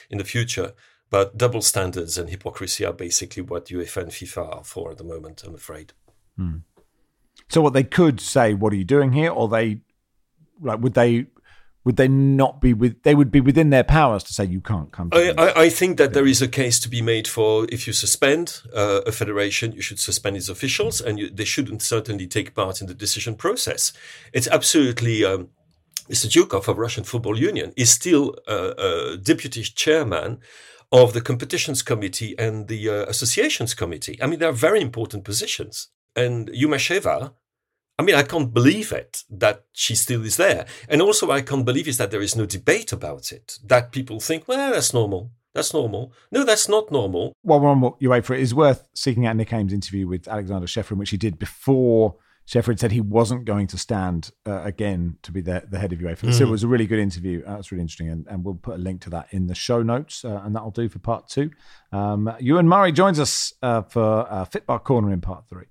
But double standards and hypocrisy are basically what UEFA and FIFA are for at the moment, I'm afraid. So what they could say, what are you doing here? Or would they not be they would be within their powers to say you can't come to I think that there is a case to be made for if you suspend a federation, you should suspend its officials, and they shouldn't certainly take part in the decision process. It's absolutely Mr. Zhukov of Russian Football Union is still a deputy chairman of the competitions committee and the associations committee. I mean, they're very important positions. And Yumasheva, I mean, I can't believe it that she still is there. And also I can't believe is that there is no debate about it, that people think, well, that's normal. That's normal. No, that's not normal. While we're on UEFA, it is worth seeking out Nick Ames' interview with Alexander Sheffrin, which he did before Sheffrin said he wasn't going to stand again to be the head of UEFA. So it was a really good interview. It's really interesting. And we'll put a link to that in the show notes. And that'll do for part 2. Ewan Murray joins us for Fitbar Corner in part 3.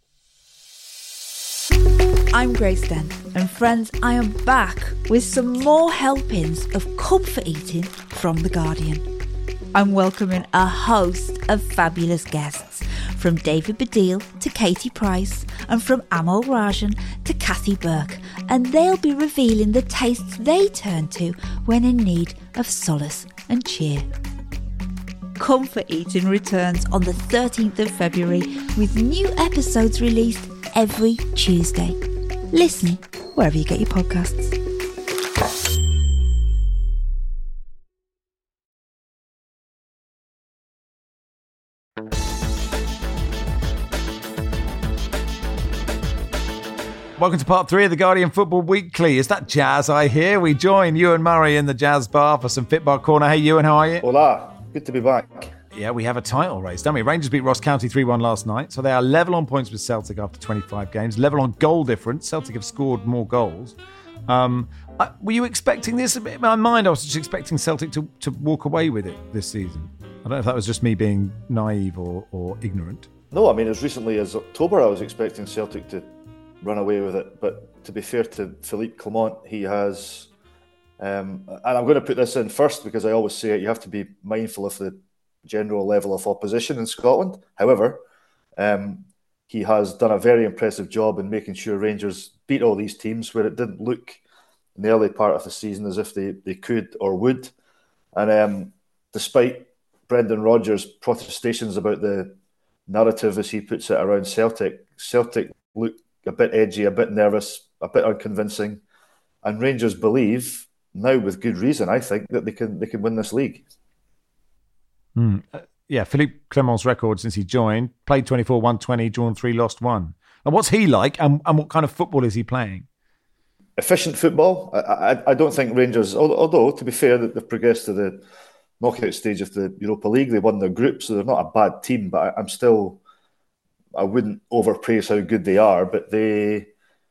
I'm Grace Dent, and friends, I am back with some more helpings of comfort eating from The Guardian. I'm welcoming a host of fabulous guests, from David Baddiel to Katie Price, and from Amol Rajan to Kathy Burke, and they'll be revealing the tastes they turn to when in need of solace and cheer. Comfort Eating returns on the 13th of February with new episodes released every Tuesday. Listen wherever you get your podcasts. Welcome to part 3 of the Guardian Football Weekly. Is that jazz I hear? We join Ewan Murray in the Jazz Bar for some Fitbar Corner. Hey, Ewan, how are you? Hola. Good to be back. Yeah, we have a title race, don't we? Rangers beat Ross County 3-1 last night, so they are level on points with Celtic after 25 games, level on goal difference. Celtic have scored more goals. Were you expecting this? In my mind, I was just expecting Celtic to walk away with it this season. I don't know if that was just me being naive or ignorant. No, I mean, as recently as October, I was expecting Celtic to run away with it. But to be fair to Philippe Clement, he has... and I'm going to put this in first because I always say it, you have to be mindful of the general level of opposition in Scotland. However, he has done a very impressive job in making sure Rangers beat all these teams where it didn't look in the early part of the season as if they could or would. And despite Brendan Rodgers' protestations about the narrative, as he puts it, around Celtic looked a bit edgy, a bit nervous, a bit unconvincing. And Rangers believe, now with good reason, I think, that they can win this league. Yeah, Philippe Clement's record since he joined, played 24, won 20, drawn 3, lost 1. And what's he like, and what kind of football is he playing? Efficient football. I don't think Rangers, although to be fair, that they've progressed to the knockout stage of the Europa League. They won their group, so they're not a bad team, but I wouldn't overpraise how good they are, but I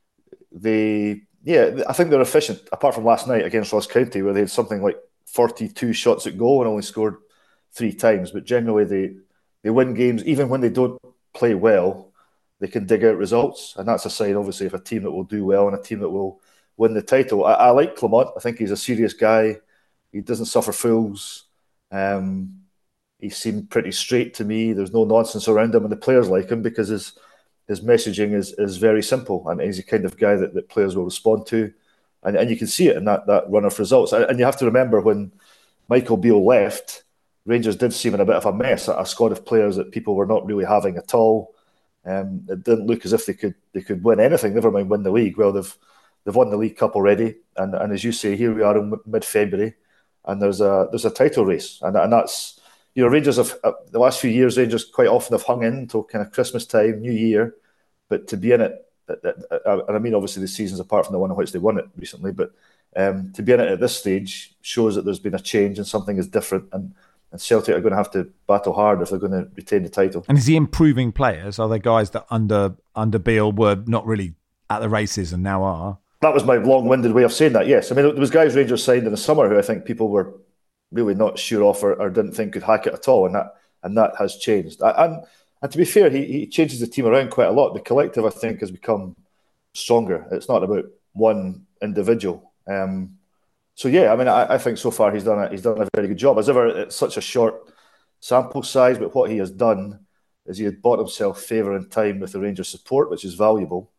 think they're efficient, apart from last night against Ross County, where they had something like 42 shots at goal and only scored 3 times. But generally, they win games. Even when they don't play well, they can dig out results. And that's a sign, obviously, of a team that will do well and a team that will win the title. I like Clement. I think he's a serious guy. He doesn't suffer fools. He seemed pretty straight to me. There's no nonsense around him, and the players like him because his messaging is very simple, and he's the kind of guy that players will respond to, and you can see it in that run of results. And you have to remember, when Michael Beale left, Rangers did seem in a bit of a mess, a squad of players that people were not really having at all. It didn't look as if they could win anything, never mind win the league. Well, they've won the League Cup already, and as you say, here we are in mid-February, and there's a title race, and that's, you know, Rangers have the last few years, Rangers quite often have hung in until kind of Christmas time, New Year, but to be in it, and I mean obviously the seasons apart from the one in which they won it recently, but to be in it at this stage shows that there's been a change and something is different, and Celtic are going to have to battle hard if they're going to retain the title. And is he improving players? Are there guys that under Beale were not really at the races and now are? That was my long-winded way of saying that, yes. I mean, there was guys Rangers signed in the summer who I think people were really not sure of or didn't think could hack it at all, and that has changed. And to be fair, he changes the team around quite a lot. The collective, I think, has become stronger. It's not about one individual. So yeah, I mean, I think so far he's done a very good job. As ever, it's such a short sample size, but what he has done is he had bought himself favour and time with the Rangers support, which is valuable.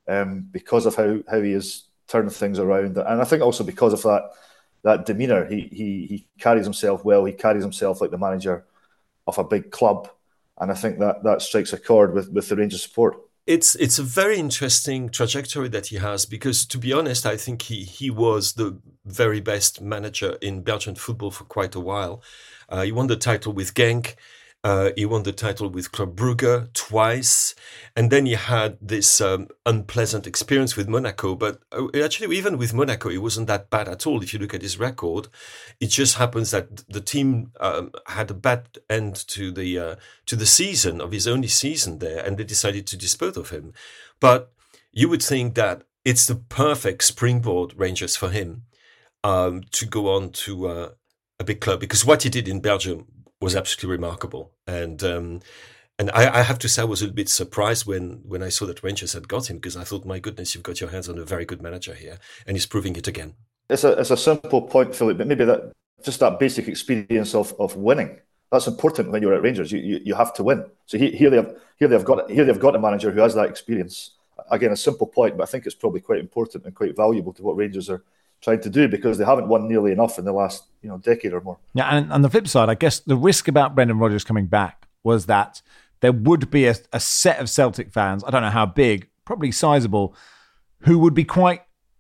because of how he has turned things around, and I think also because of that demeanour. He carries himself well. He carries himself like the manager of a big club, and I think that strikes a chord with the Rangers support. It's a very interesting trajectory that he has, because, to be honest, I think he was the very best manager in Belgian football for quite a while. He won the title with Genk. He won the title with Club Brugge twice. And then he had this unpleasant experience with Monaco. But actually, even with Monaco, it wasn't that bad at all if you look at his record. It just happens that the team had a bad end to the season, of his only season there, and they decided to dispose of him. But you would think that it's the perfect springboard, Rangers, for him to go on to a big club, because what he did in Belgium was absolutely remarkable. And I have to say, I was a little bit surprised when I saw that Rangers had got him, because I thought, my goodness, you've got your hands on a very good manager here, and he's proving it again. It's a simple point, Philip, but maybe that basic experience of winning, that's important when you're at Rangers. You have to win. So here they've got a manager who has that experience. Again, a simple point, but I think it's probably quite important and quite valuable to what Rangers are trying to do, because they haven't won nearly enough in the last decade or more. Yeah, and on the flip side, I guess the risk about Brendan Rodgers coming back was that there would be a set of Celtic fans, I don't know how big, probably sizable, who would be quite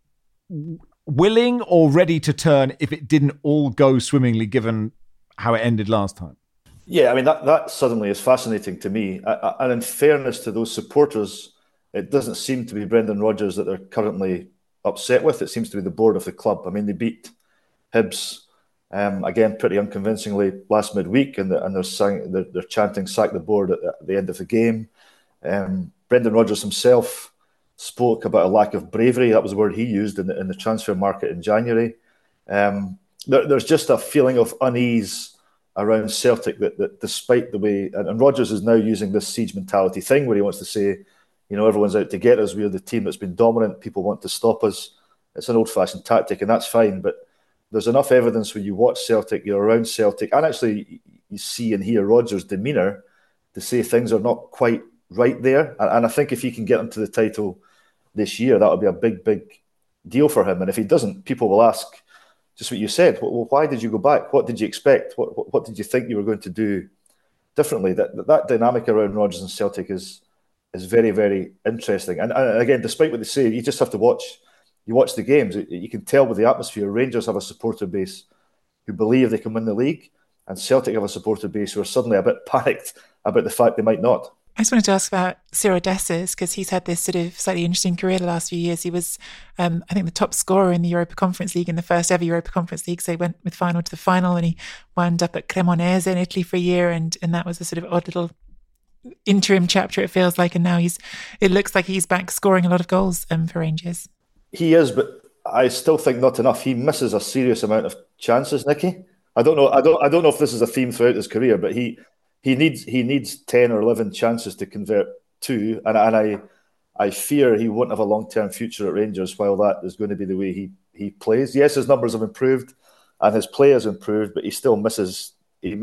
willing or ready to turn if it didn't all go swimmingly, given how it ended last time. Yeah, I mean, that suddenly is fascinating to me. And in fairness to those supporters, it doesn't seem to be Brendan Rodgers that they're currently upset with. It seems to be the board of the club. I mean, they beat Hibs again pretty unconvincingly last midweek, and they're chanting "sack the board" at the end of the game. Brendan Rodgers himself spoke about a lack of bravery. That was the word he used in the transfer market in January. There's just a feeling of unease around Celtic that despite the way, and Rodgers is now using this siege mentality thing where he wants to say, everyone's out to get us. We're the team that's been dominant. People want to stop us. It's an old-fashioned tactic, and that's fine. But there's enough evidence when you watch Celtic, you're around Celtic, and actually you see and hear Rodgers' demeanour to say things are not quite right there. And I think if he can get into the title this year, that would be a big, big deal for him. And if he doesn't, people will ask just what you said. Well, why did you go back? What did you expect? What did you think you were going to do differently? That dynamic around Rodgers and Celtic is very, very interesting. And again, despite what they say, you just have to watch. You watch the games. You can tell with the atmosphere. Rangers have a supporter base who believe they can win the league, and Celtic have a supporter base who are suddenly a bit panicked about the fact they might not. I just wanted to ask about Ciro Dessers, because he's had this sort of slightly interesting career the last few years. He was, I think, the top scorer in the Europa Conference League, in the first ever Europa Conference League. So he went with final to the final, and he wound up at Cremonese in Italy for a year, and that was a sort of odd little interim chapter, it feels like, and now it looks like he's back scoring a lot of goals for Rangers. He is, but I still think not enough. He misses a serious amount of chances, Nicky. I don't know if this is a theme throughout his career, but he needs 10 or 11 chances to convert two, and I fear he won't have a long-term future at Rangers while that is going to be the way he plays. Yes, his numbers have improved and his play has improved, but he still misses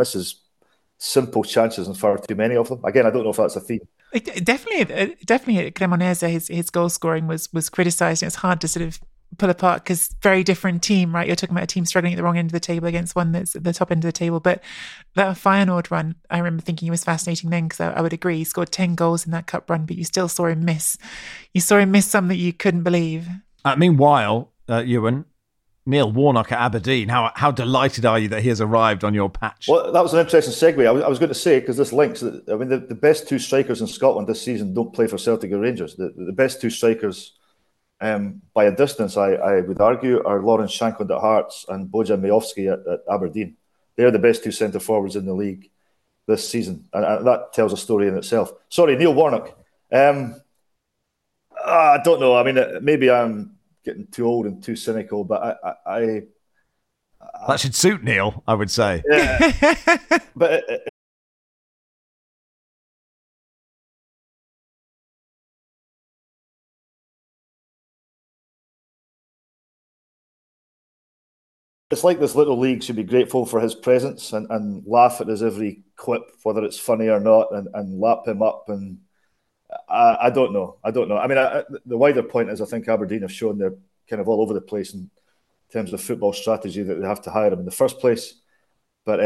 simple chances and far too many of them. Again, I don't know if that's a theme. Definitely at Cremonese, his goal scoring was criticised, and it's hard to sort of pull apart because very different team, right? You're talking about a team struggling at the wrong end of the table against one that's at the top end of the table. But that Feyenoord run, I remember thinking he was fascinating then, because I would agree, he scored 10 goals in that cup run, but you still saw him miss. You saw him miss something that you couldn't believe. Meanwhile, Ewan, Neil Warnock at Aberdeen, how delighted are you that he has arrived on your patch? Well, that was an interesting segue. I was going to say, because this links, I mean, the best two strikers in Scotland this season don't play for Celtic or Rangers. The best two strikers, by a distance, I would argue, are Lawrence Shankland at Hearts and Bojan Majowski at Aberdeen. They're the best two centre-forwards in the league this season, and that tells a story in itself. Sorry, Neil Warnock. I don't know. I mean, maybe I'm getting too old and too cynical, but I that should suit Neil, I would say. Yeah, but it's like this little league should be grateful for his presence and laugh at his every quip, whether it's funny or not, and lap him up. And I don't know. I mean, the wider point is I think Aberdeen have shown they're kind of all over the place in terms of football strategy that they have to hire him in the first place. But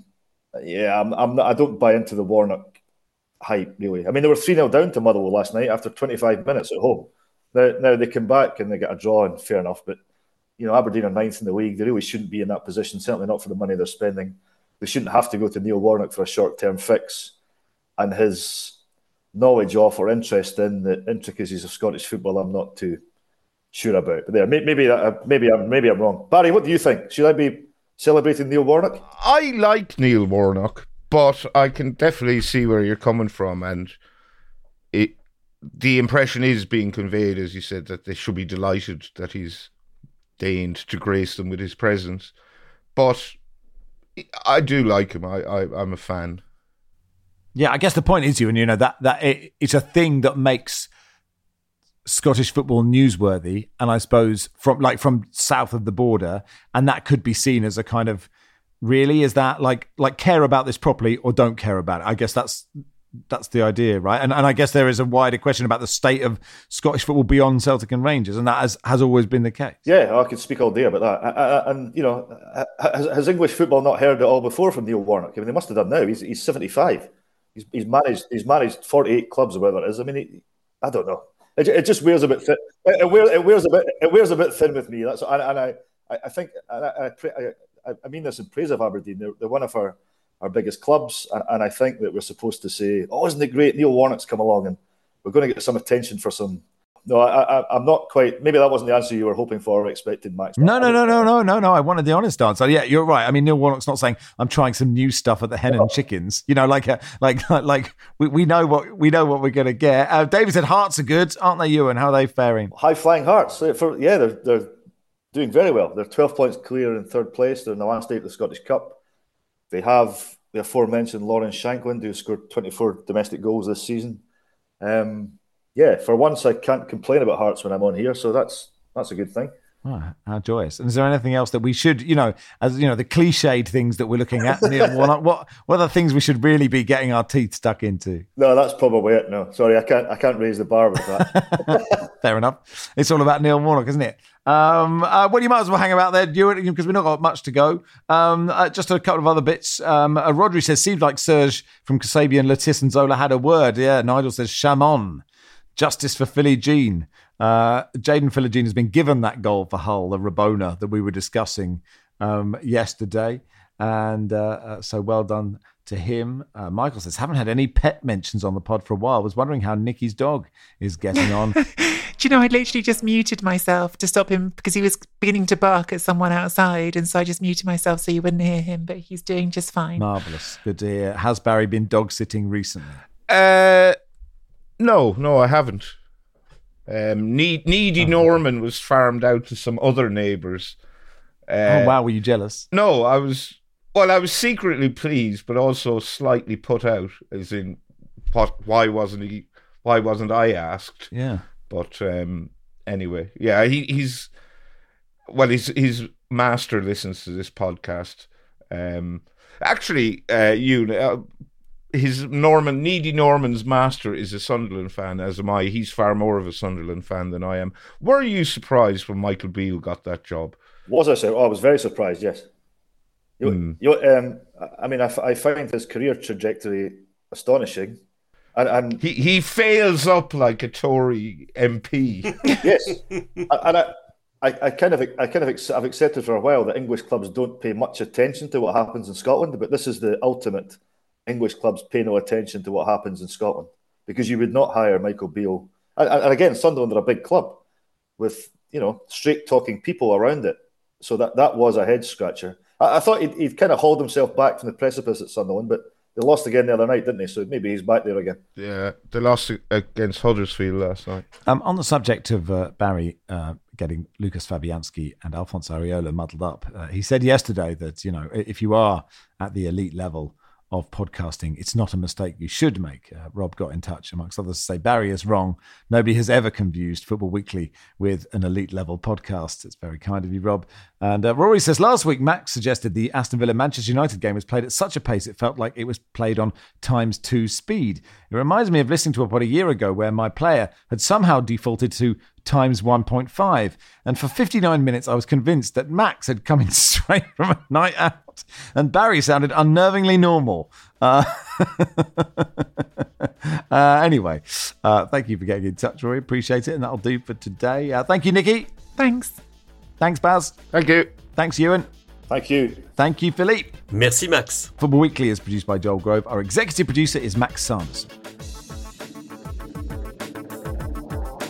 I don't buy into the Warnock hype, really. I mean, they were 3-0 down to Motherwell last night after 25 minutes at home. Now they come back and they get a draw, and fair enough. But, Aberdeen are 9th in the league. They really shouldn't be in that position, certainly not for the money they're spending. They shouldn't have to go to Neil Warnock for a short-term fix. And his knowledge of or interest in the intricacies of Scottish football, I'm not too sure about. But maybe I'm wrong. Barry, what do you think? Should I be celebrating Neil Warnock? I like Neil Warnock, but I can definitely see where you're coming from, and the impression is being conveyed, as you said, that they should be delighted that he's deigned to grace them with his presence. But I do like him. I'm a fan. Yeah, I guess the point is, it's a thing that makes Scottish football newsworthy, and I suppose from south of the border, and that could be seen as a kind of, really, is that like care about this properly or don't care about it? I guess that's the idea, right? And I guess there is a wider question about the state of Scottish football beyond Celtic and Rangers, and that has always been the case. Yeah, I could speak all day about that. And has English football not heard it all before from Neil Warnock? I mean, they must have done now. He's 75. He's managed 48 clubs or whatever it is. I mean, I don't know. It just wears a bit thin. It wears a bit thin with me. That's I think I mean this in praise of Aberdeen. They're one of our biggest clubs, and I think that we're supposed to say, "Oh, isn't it great? Neil Warnock's come along, and we're going to get some attention for some." No, I'm not quite. Maybe that wasn't the answer you were hoping for or expected, Max. No. I wanted the honest answer. Yeah, you're right. I mean, Neil Warnock's not saying I'm trying some new stuff at the Hen and Chickens. We know what we're going to get. David said Hearts are good, aren't they, Ewan? How are they faring? High flying Hearts. They're doing very well. They're 12 points clear in third place. They're in the last 8 of the Scottish Cup. They have the aforementioned Lawrence Shankland, who scored 24 domestic goals this season. Yeah, for once I can't complain about Hearts when I'm on here, so that's a good thing. Oh, how joyous. And is there anything else that we should, the cliched things that we're looking at, Neil Warnock, what are the things we should really be getting our teeth stuck into? No, that's probably it. No, sorry, I can't raise the bar with that. Fair enough. It's all about Neil Warnock, isn't it? Well, you might as well hang about there, because we've not got much to go. Just a couple of other bits. Rodri says, seems like Serge from Kasabian, Lettis and Zola had a word. Yeah, Nigel says, Chamon. Justice for Philly Jean. Jaden Philogene has been given that goal for Hull, the Rabona that we were discussing yesterday. And so well done to him. Michael says, haven't had any pet mentions on the pod for a while. Was wondering how Nicky's dog is getting on. Do you know, I literally just muted myself to stop him because he was beginning to bark at someone outside. And so I just muted myself so you wouldn't hear him, but he's doing just fine. Marvellous. Good to hear. Has Barry been dog sitting recently? No, I haven't. Needy Norman was farmed out to some other neighbours. Oh wow, were you jealous? No, I was secretly pleased, but also slightly put out, as in, why wasn't I asked? Yeah. But anyway, yeah, his master listens to this podcast. Needy Norman's master is a Sunderland fan, as am I. He's far more of a Sunderland fan than I am. Were you surprised when Michael Beale got that job? Was I? I was very surprised, yes. I mean, I find his career trajectory astonishing. And he fails up like a Tory MP. Yes. And I've accepted for a while that English clubs don't pay much attention to what happens in Scotland, but this is the ultimate. English clubs pay no attention to what happens in Scotland, because you would not hire Michael Beale. And again, Sunderland are a big club with, straight talking people around it. So that was a head scratcher. I thought he'd kind of hauled himself back from the precipice at Sunderland, but they lost again the other night, didn't they? So maybe he's back there again. Yeah, they lost against Huddersfield last night. On the subject of Barry getting Lucas Fabianski and Alphonse Areola muddled up, he said yesterday that, if you are at the elite level of podcasting. It's not a mistake you should make. Rob got in touch, amongst others, to say Barry is wrong. Nobody has ever confused Football Weekly with an elite level podcast. It's very kind of you, Rob. And Rory says, last week Max suggested the Aston Villa-Manchester United game was played at such a pace it felt like it was played on ×2 speed. It reminds me of listening to about a year ago where my player had somehow defaulted to ×1.5. And for 59 minutes, I was convinced that Max had come in straight from a night out and Barry sounded unnervingly normal. Anyway, thank you for getting in touch, Rory. Appreciate it. And that'll do for today. Thank you, Nikki. Thanks. Thanks, Baz. Thank you. Thanks, Ewan. Thank you. Thank you, Philippe. Merci, Max. Football Weekly is produced by Joel Grove. Our executive producer is Max Sanderson.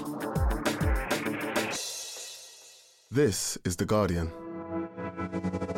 This is The Guardian.